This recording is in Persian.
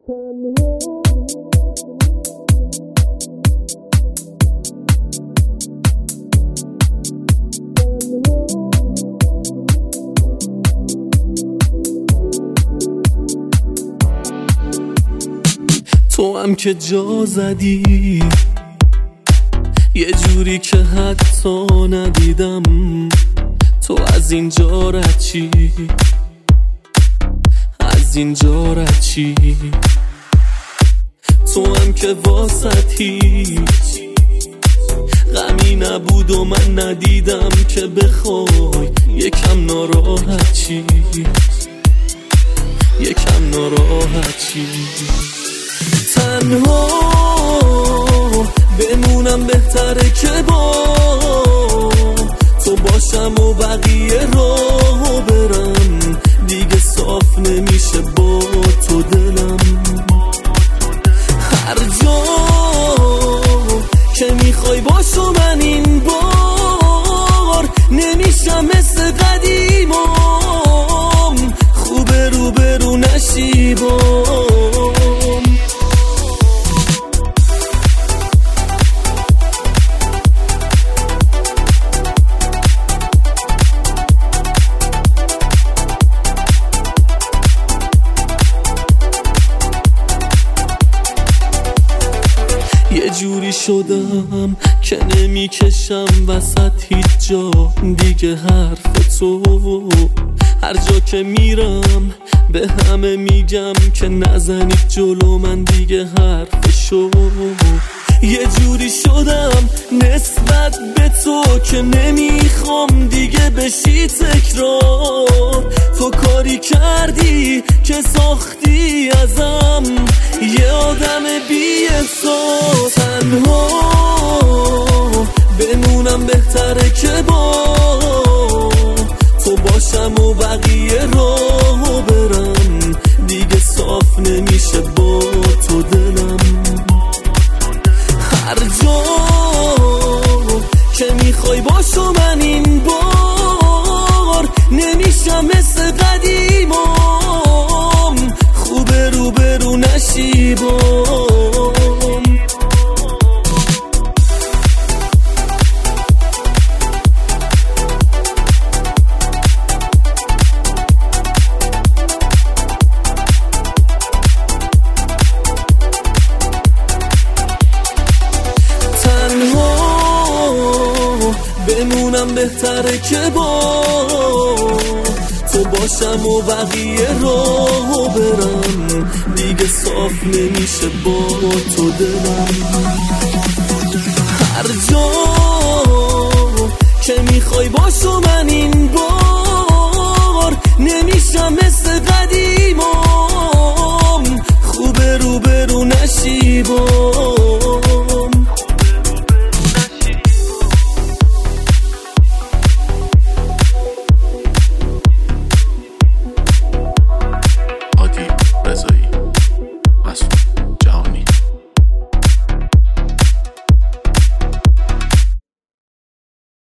تو هم که جا زدی یه جوری که حتی ندیدم، تو از اینجا رد چی، از اینجا رد چی. تو هم که واسط هیچ غمی نبود و من ندیدم که بخوای یکم ناراحت چی، یکم ناراحت چی. تنها بمونم بهتره که با تو باشم و بقیه راهو برم، دیگه صاف نمیشه با تو دلم. هر جا که میخوای باشو من این بار نمیشم مثل قدیمم، خوبه رو برو نشیبام. یه جوری شدم که نمیکشم وسط هیچ جا دیگه حرف تو، هر جا که میرم به همه میگم که نزنید جلو من دیگه حرفشو. یه جوری شدم نسبت به تو که نمیخوام دیگه بشی تکرار، تو کاری کردی که ساختی ازم یه آدم بی احساس. تنها بمونم بهتره که با تو باشم و بقیه راهو برم، دیگه صاف نمیشه با تو دلم. هر جا که میخوای باشو من این بار نمیشم مثل قدیمم، خوبه رو برو نشیبام. بمونم بهتره که با تو باشم و بقیه راهو برم، دیگه صاف نمیشه با تو دلم. هر جا که میخوای باشو من این با